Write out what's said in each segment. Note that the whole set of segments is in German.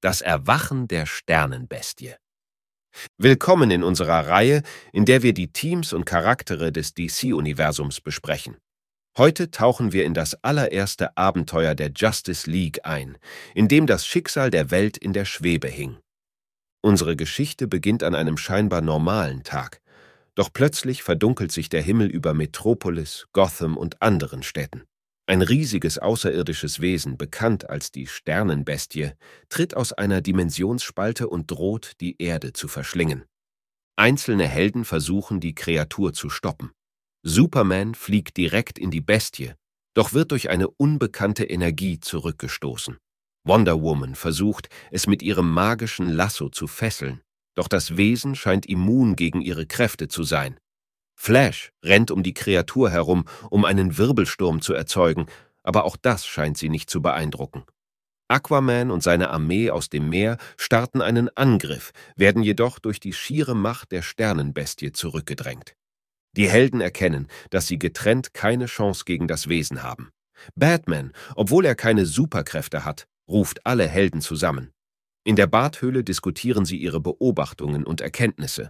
Das Erwachen der Sternenbestie. Willkommen in unserer Reihe, in der wir die Teams und Charaktere des DC-Universums besprechen. Heute tauchen wir in das allererste Abenteuer der Justice League ein, in dem das Schicksal der Welt in der Schwebe hing. Unsere Geschichte beginnt an einem scheinbar normalen Tag. Doch plötzlich verdunkelt sich der Himmel über Metropolis, Gotham und anderen Städten. Ein riesiges außerirdisches Wesen, bekannt als die Sternenbestie, tritt aus einer Dimensionsspalte und droht, die Erde zu verschlingen. Einzelne Helden versuchen, die Kreatur zu stoppen. Superman fliegt direkt in die Bestie, doch wird durch eine unbekannte Energie zurückgestoßen. Wonder Woman versucht, es mit ihrem magischen Lasso zu fesseln, doch das Wesen scheint immun gegen ihre Kräfte zu sein. Flash rennt um die Kreatur herum, um einen Wirbelsturm zu erzeugen, aber auch das scheint sie nicht zu beeindrucken. Aquaman und seine Armee aus dem Meer starten einen Angriff, werden jedoch durch die schiere Macht der Sternenbestie zurückgedrängt. Die Helden erkennen, dass sie getrennt keine Chance gegen das Wesen haben. Batman, obwohl er keine Superkräfte hat, ruft alle Helden zusammen. In der Barthöhle diskutieren sie ihre Beobachtungen und Erkenntnisse.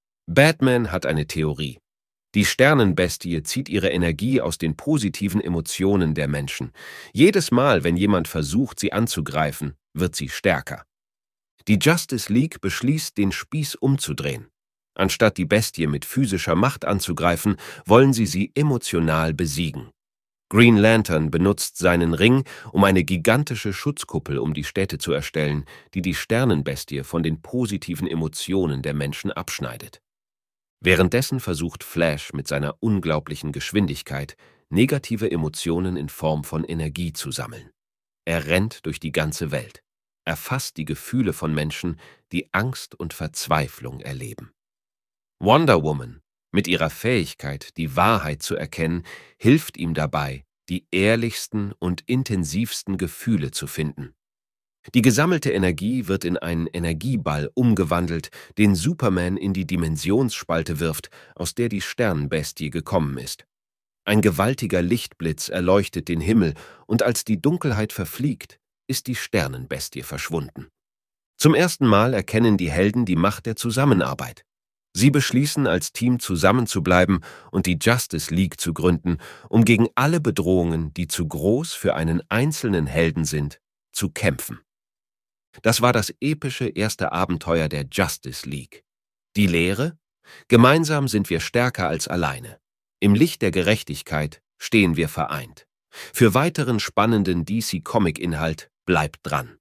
Batman hat eine Theorie. Die Sternenbestie zieht ihre Energie aus den positiven Emotionen der Menschen. Jedes Mal, wenn jemand versucht, sie anzugreifen, wird sie stärker. Die Justice League beschließt, den Spieß umzudrehen. Anstatt die Bestie mit physischer Macht anzugreifen, wollen sie emotional besiegen. Green Lantern benutzt seinen Ring, um eine gigantische Schutzkuppel um die Städte zu erstellen, die die Sternenbestie von den positiven Emotionen der Menschen abschneidet. Währenddessen versucht Flash mit seiner unglaublichen Geschwindigkeit, negative Emotionen in Form von Energie zu sammeln. Er rennt durch die ganze Welt, erfasst die Gefühle von Menschen, die Angst und Verzweiflung erleben. Wonder Woman, mit ihrer Fähigkeit, die Wahrheit zu erkennen, hilft ihm dabei, die ehrlichsten und intensivsten Gefühle zu finden. Die gesammelte Energie wird in einen Energieball umgewandelt, den Superman in die Dimensionsspalte wirft, aus der die Sternenbestie gekommen ist. Ein gewaltiger Lichtblitz erleuchtet den Himmel, und als die Dunkelheit verfliegt, ist die Sternenbestie verschwunden. Zum ersten Mal erkennen die Helden die Macht der Zusammenarbeit. Sie beschließen, als Team zusammenzubleiben und die Justice League zu gründen, um gegen alle Bedrohungen, die zu groß für einen einzelnen Helden sind, zu kämpfen. Das war das epische erste Abenteuer der Justice League. Die Lehre? Gemeinsam sind wir stärker als alleine. Im Licht der Gerechtigkeit stehen wir vereint. Für weiteren spannenden DC-Comic-Inhalt bleibt dran.